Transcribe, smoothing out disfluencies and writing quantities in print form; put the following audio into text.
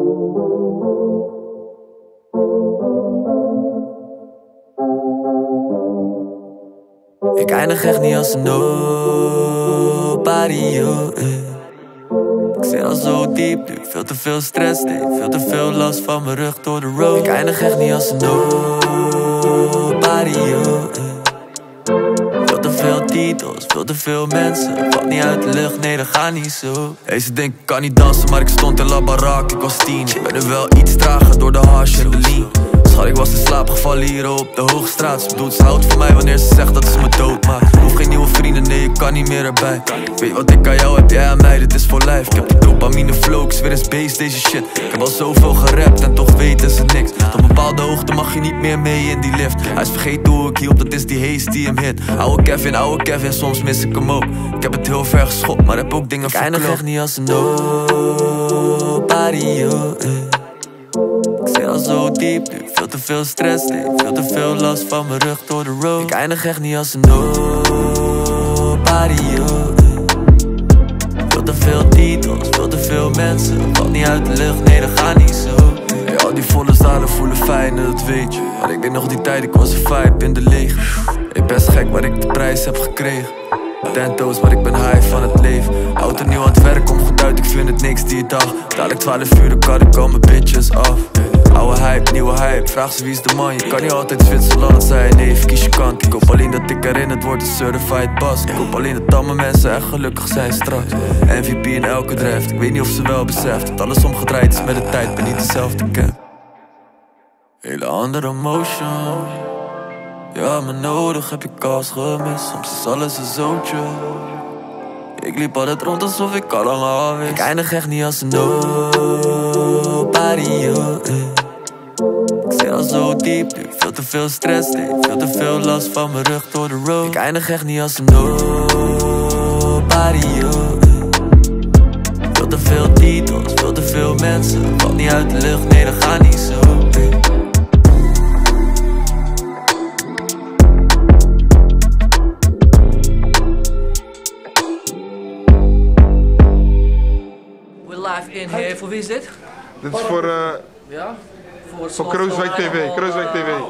Ik eindig echt niet als een nobody, yo, Ik zit al zo diep nu, veel te veel stress, nee, veel te veel last van mijn rug door de road. Ik eindig echt niet als een nobody, yo, Veel te veel titels, veel te veel mensen. Valt niet uit de lucht, nee dat gaat niet zo. Hey, ze denken ik kan niet dansen, maar ik stond in La Barak, ik was 10. Ik ben er wel iets trager door de hash en de lean. Schat, ik was in slaap gevallen hier op de Hoogstraat. Ze bedoelt, ze houdt van mij wanneer ze zegt dat ze me dood maakt. Hoef geen nieuwe vrienden, nee, ik kan niet meer erbij. Weet wat ik aan jou heb, jij aan mij, dit is voor lijf. Ik heb die dopamine flow, ik zweer eens beest deze shit. Ik heb al zoveel gerapt en toch weten ze niks. Tot een bepaalde hoogte mag je niet meer mee in die lift. Hij is vergeten hoe ik hielp, dat is die haze die hem hit. Oude Kevin, soms mis ik hem ook. Ik heb het heel ver geschopt, maar heb ook dingen verkloot. Ik eindig echt niet als een nobody, yo, Ik zit al zo diep nu, veel te veel stress, nee, veel te veel last van mijn rug door de road. Ik eindig echt niet als een nobody, yo, Veel te veel titels, veel te veel mensen. Valt niet uit de lucht, nee dat gaat niet zo. Hey, al die volle zalen voelen fijn en dat weet je. Maar ik weet nog die tijd, ik was een vibe in de leeg. Ik best gek waar ik de prijs heb gekregen. Tento's, maar ik ben high van het leven. Oud en nieuw aan het werk, kom goed uit, ik vind het niks die dag. Dadelijk 12 uur, dan kan ik al mijn bitches af. Oude hype, nieuwe hype, vraag ze wie is de man. Je kan niet altijd Zwitserland zijn, nee, kies je kant. Ik hoop alleen dat ik erin het wordt een certified boss. Ik hoop alleen dat tamme mensen echt gelukkig zijn straks. MVP in elke draft, ik weet niet of ze wel beseft dat alles omgedraaid is met de tijd, ben niet dezelfde ken. Hele andere motion. Ja, maar nodig heb ik kans gemist. Soms is alles een zootje. Ik liep altijd rond alsof ik al lang al wist. Ik eindig echt niet als een nobody, yo, Ik zit al zo diep nu, veel te veel stress, nee, veel te veel last van mijn rug door de road. Ik eindig echt niet als een nobody, yo, Veel te veel titels, veel te veel mensen. Valt niet uit de lucht, nee dat gaat niet zo. Live in hier. Voor wie is dit? Dit is voor Ja? Krooswijk TV. Krooswijk TV.